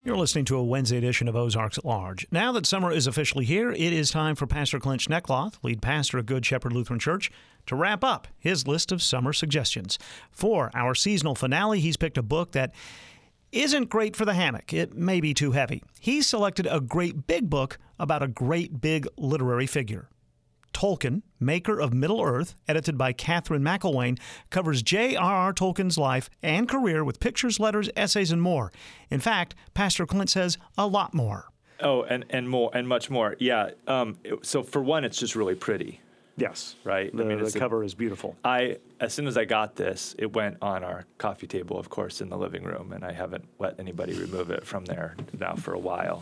You're listening to a Wednesday edition of Ozarks at Large. Now that summer is officially here, it is time for Pastor Clint Schneckloth, lead pastor of Good Shepherd Lutheran Church, to wrap up his list of summer suggestions. For our seasonal finale, he's picked a book that isn't great for the hammock. It may be too heavy. He's selected a great big book about a great big literary figure. Tolkien, maker of Middle-earth, edited by Catherine McElwain, covers J.R.R. Tolkien's life and career with pictures, letters, essays, and more. In fact, Pastor Clint says a lot more. Oh, and more, and much more. Yeah. So for one, it's just really pretty. Yes. Right? The cover is beautiful. As soon as I got this, it went on our coffee table, of course, in the living room, and I haven't let anybody remove it from there now for a while.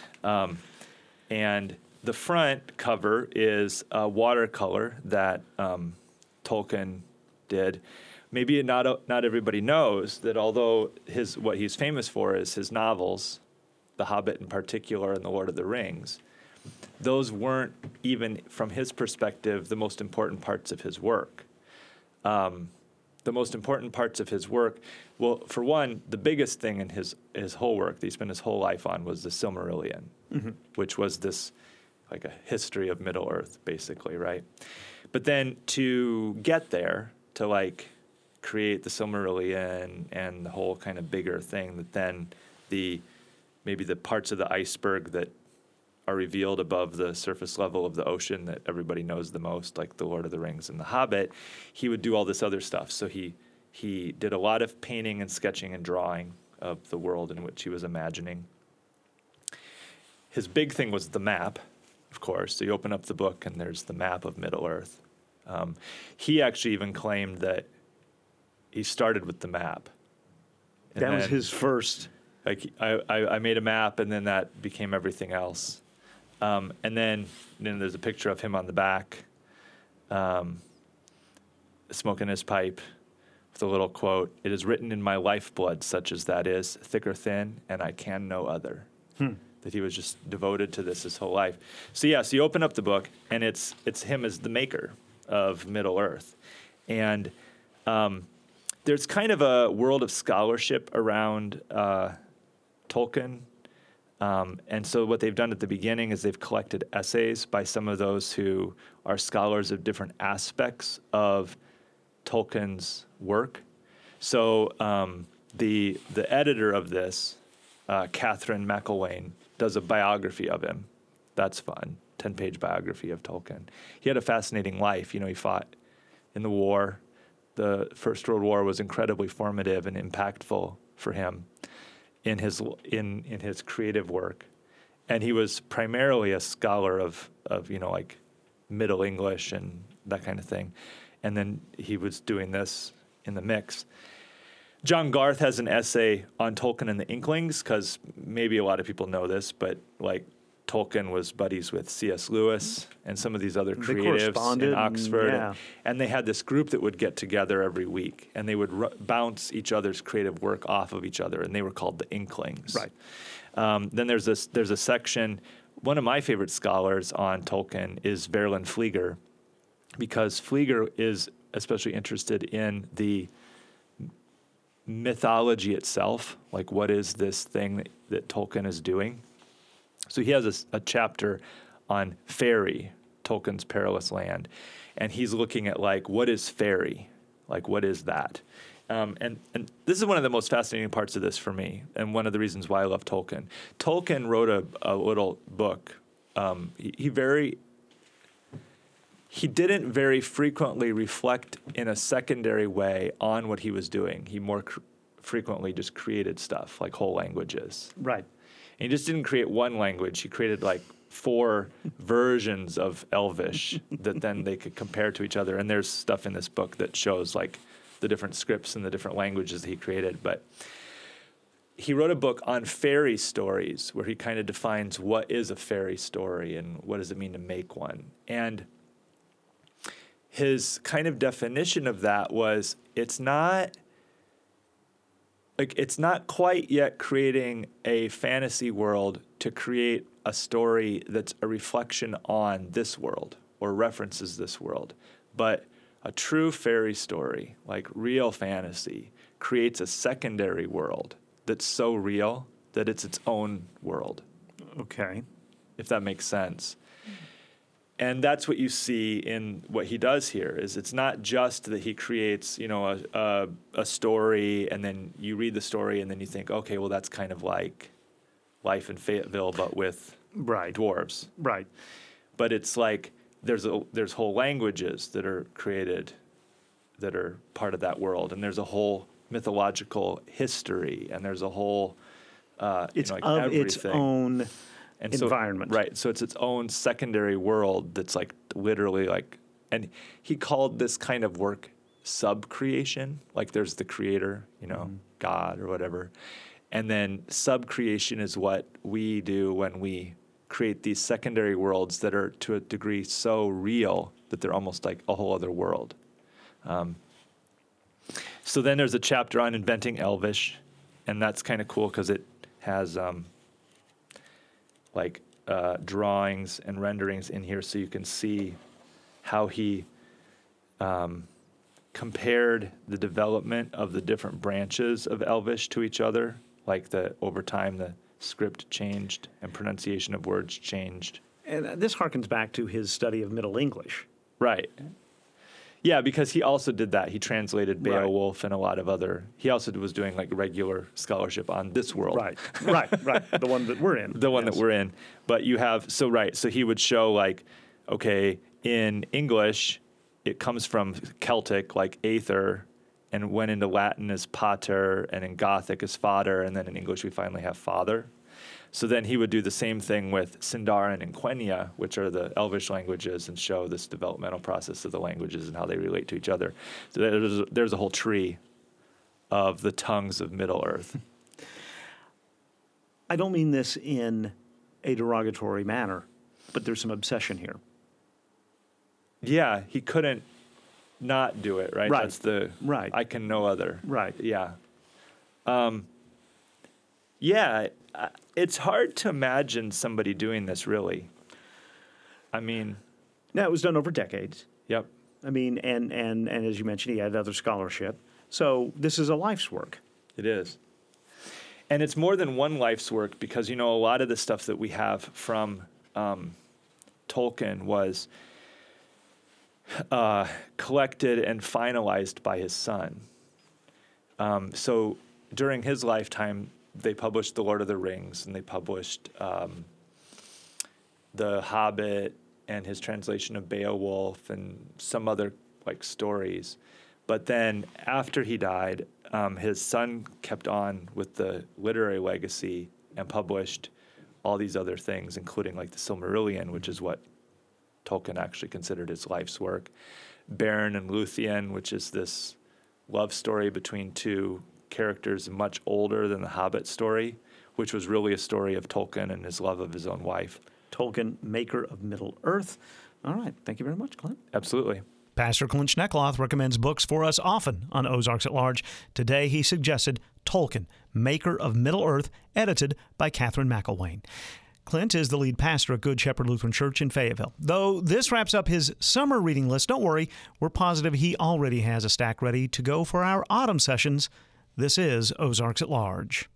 And the front cover is a watercolor that Tolkien did. Maybe not everybody knows that although what he's famous for is his novels, The Hobbit in particular and The Lord of the Rings, those weren't even, from his perspective, the most important parts of his work. The most important parts of his work, well, for one, the biggest thing in his whole work that he spent his whole life on was the Silmarillion, which was this like a history of Middle-earth, basically, right? But then to get there, to like create the Silmarillion and the whole kind of bigger thing that then maybe the parts of the iceberg that are revealed above the surface level of the ocean that everybody knows the most, like The Lord of the Rings and The Hobbit, he would do all this other stuff. So he did a lot of painting and sketching and drawing of the world in which he was imagining. His big thing was the map, of course. So you open up the book and there's the map of Middle-earth. He actually even claimed that he started with the map. That was his first. Like I made a map and then that became everything else. And then there's a picture of him on the back, smoking his pipe with a little quote, "It is written in my lifeblood, such as that is, thick or thin, and I can no other." That he was just devoted to this his whole life. So you open up the book, and it's him as the maker of Middle-earth. And there's kind of a world of scholarship around Tolkien. And so what they've done at the beginning is they've collected essays by some of those who are scholars of different aspects of Tolkien's work. So the editor of this, Catherine McElwain, does a biography of him. That's fun. 10-page biography of Tolkien. He had a fascinating life. He fought in the war. The First World War was incredibly formative and impactful for him in his creative work. And he was primarily a scholar of like Middle English and that kind of thing. And then he was doing this in the mix. John Garth has an essay on Tolkien and the Inklings, because maybe a lot of people know this, but like Tolkien was buddies with C.S. Lewis and some of these other creatives in Oxford. And they had this group that would get together every week, and they would bounce each other's creative work off of each other, and they were called the Inklings. Right. Then there's a section, one of my favorite scholars on Tolkien is Verlyn Flieger, because Flieger is especially interested in the mythology itself, like what is this thing that Tolkien is doing. So he has a chapter on Faerie, Tolkien's Perilous Land, and he's looking at like, what is Faerie? Like, what is that? And this is one of the most fascinating parts of this for me, and one of the reasons why I love Tolkien. Tolkien wrote a little book. He didn't very frequently reflect in a secondary way on what he was doing. He more frequently just created stuff, like whole languages. Right. And he just didn't create one language. He created like 4 versions of Elvish that then they could compare to each other. And there's stuff in this book that shows like the different scripts and the different languages that he created. But he wrote a book on fairy stories where he kind of defines what is a fairy story and what does it mean to make one. And his kind of definition of that was it's not quite yet creating a fantasy world to create a story that's a reflection on this world or references this world. But a true fairy story, like real fantasy, creates a secondary world that's so real, that it's its own world, Okay. if that makes sense. And that's what you see in what he does here. Is it's not just that he creates, a story, and then you read the story, and then you think, okay, well, that's kind of like life in Fayetteville, but with dwarves. Right. But it's like there's whole languages that are created that are part of that world, and there's a whole mythological history, and there's a whole It's like of everything. its own And environment. Right. So it's its own secondary world that's like literally like, and he called this kind of work sub-creation. Like there's the creator, God or whatever. And then sub-creation is what we do when we create these secondary worlds that are to a degree so real that they're almost like a whole other world. So then there's a chapter on inventing Elvish, and that's kind of cool because it has drawings and renderings in here so you can see how he compared the development of the different branches of Elvish to each other, like over time the script changed and pronunciation of words changed. And this harkens back to his study of Middle English. Right. Yeah, because he also did that. He translated Beowulf and a lot of other. He also was doing like regular scholarship on this world. Right. The one that we're in. The one that we're in. But you have, so he would show like, okay, in English, it comes from Celtic, like aether, and went into Latin as pater, and in Gothic as father, and then in English we finally have father. So then he would do the same thing with Sindarin and Quenya, which are the Elvish languages, and show this developmental process of the languages and how they relate to each other. So there's a whole tree of the tongues of Middle-earth. I don't mean this in a derogatory manner, but there's some obsession here. Yeah, he couldn't not do it, right? Right. That's the I can no other. Right. Yeah. It's hard to imagine somebody doing this, really. I mean... Now, it was done over decades. Yep. I mean, and as you mentioned, he had other scholarship. So this is a life's work. It is. And it's more than one life's work because, a lot of the stuff that we have from Tolkien was collected and finalized by his son. So during his lifetime, they published The Lord of the Rings, and they published The Hobbit and his translation of Beowulf and some other stories. But then after he died, his son kept on with the literary legacy and published all these other things, including the Silmarillion, which is what Tolkien actually considered his life's work. Beren and Luthien, which is this love story between two characters much older than the Hobbit story, which was really a story of Tolkien and his love of his own wife. Tolkien, maker of Middle-earth. All right. Thank you very much, Clint. Absolutely. Pastor Clint Schneckloth recommends books for us often on Ozarks at Large. Today he suggested Tolkien, Maker of Middle-earth, edited by Catherine McElwain. Clint is the lead pastor at Good Shepherd Lutheran Church in Fayetteville. Though this wraps up his summer reading list, don't worry, we're positive he already has a stack ready to go for our autumn sessions. This is Ozarks at Large.